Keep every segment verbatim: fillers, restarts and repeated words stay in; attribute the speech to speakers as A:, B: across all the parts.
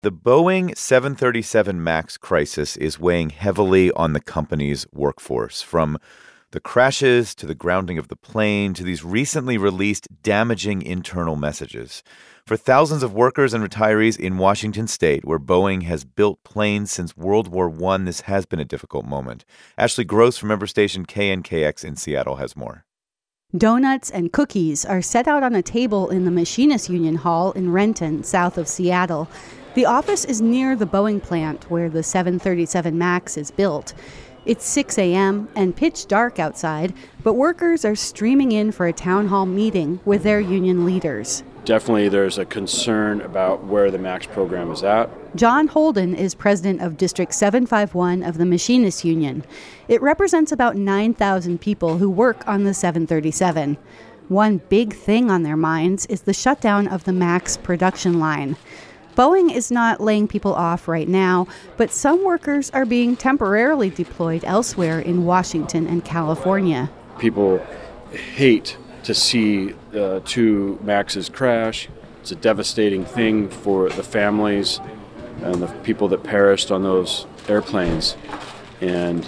A: The Boeing seven thirty-seven MAX crisis is weighing heavily on the company's workforce, from the crashes to the grounding of the plane to these recently released damaging internal messages. For thousands of workers and retirees in Washington state, where Boeing has built planes since World War One, this has been a difficult moment. Ashley Gross from member station K N K X in Seattle has more.
B: Donuts and cookies are set out on a table in the Machinists Union Hall in Renton, south of Seattle. The office is near the Boeing plant where the seven thirty-seven MAX is built. It's six a.m. and pitch dark outside, but workers are streaming in for a town hall meeting with their union leaders.
C: Definitely there's a concern about where the MAX program is at.
B: John Holden is president of District seven fifty-one of the Machinists Union. It represents about nine thousand people who work on the seven thirty-seven. One big thing on their minds is the shutdown of the MAX production line. Boeing is not laying people off right now, but some workers are being temporarily deployed elsewhere in Washington and California.
C: People hate to see uh, two MAXes crash. It's a devastating thing for the families and the people that perished on those airplanes. And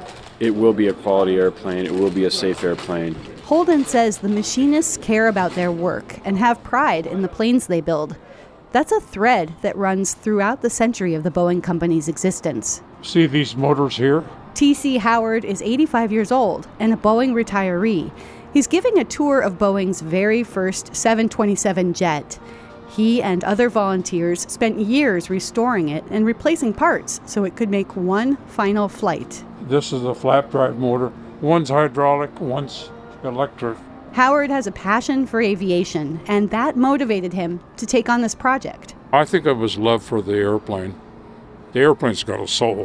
C: it will be a quality airplane. It will be a safe airplane.
B: Holden says the machinists care about their work and have pride in the planes they build. That's a thread that runs throughout the century of the Boeing company's existence.
D: See these motors here?
B: T C Howard is eighty-five years old and a Boeing retiree. He's giving a tour of Boeing's very first seven twenty-seven jet. He and other volunteers spent years restoring it and replacing parts so it could make one final flight.
D: This is a flap drive motor. One's hydraulic, one's electric.
B: Howard has a passion for aviation, and that motivated him to take on this project.
D: I think it was love for the airplane. The airplane's got a soul,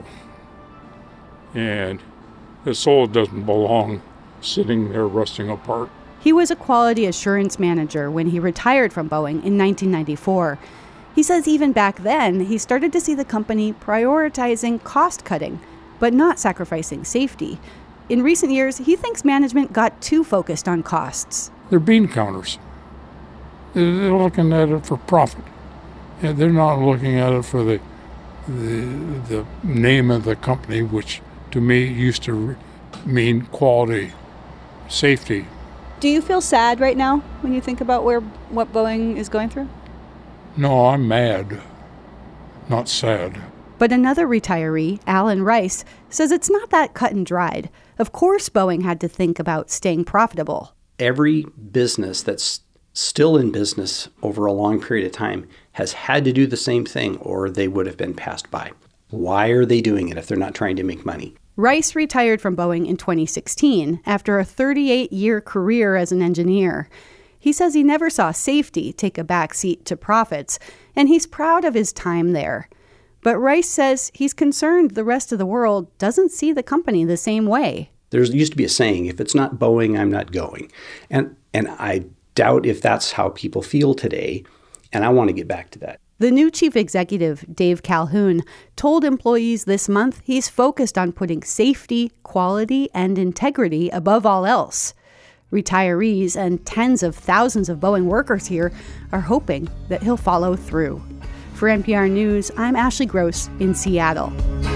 D: and the soul doesn't belong sitting there rusting apart.
B: He was a quality assurance manager when he retired from Boeing in nineteen ninety-four. He says even back then, he started to see the company prioritizing cost cutting, but not sacrificing safety. In recent years, he thinks management got too focused on costs.
D: They're bean counters. They're looking at it for profit. And they're not looking at it for the, the the name of the company, which to me used to mean quality, safety.
E: Do you feel sad right now when you think about where what Boeing is going through?
D: No, I'm mad, not sad.
B: But another retiree, Alan Rice, says it's not that cut and dried. Of course, Boeing had to think about staying profitable.
F: Every business that's still in business over a long period of time has had to do the same thing, or they would have been passed by. Why are they doing it if they're not trying to make money?
B: Rice retired from Boeing in twenty sixteen after a thirty-eight year career as an engineer. He says he never saw safety take a back seat to profits, and he's proud of his time there. But Rice says he's concerned the rest of the world doesn't see the company the same way.
F: There used to be a saying, if it's not Boeing, I'm not going. And and I doubt if that's how people feel today, and I want to get back to that.
B: The new chief executive, Dave Calhoun, told employees this month he's focused on putting safety, quality, and integrity above all else. Retirees and tens of thousands of Boeing workers here are hoping that he'll follow through. For N P R News, I'm Ashley Gross in Seattle.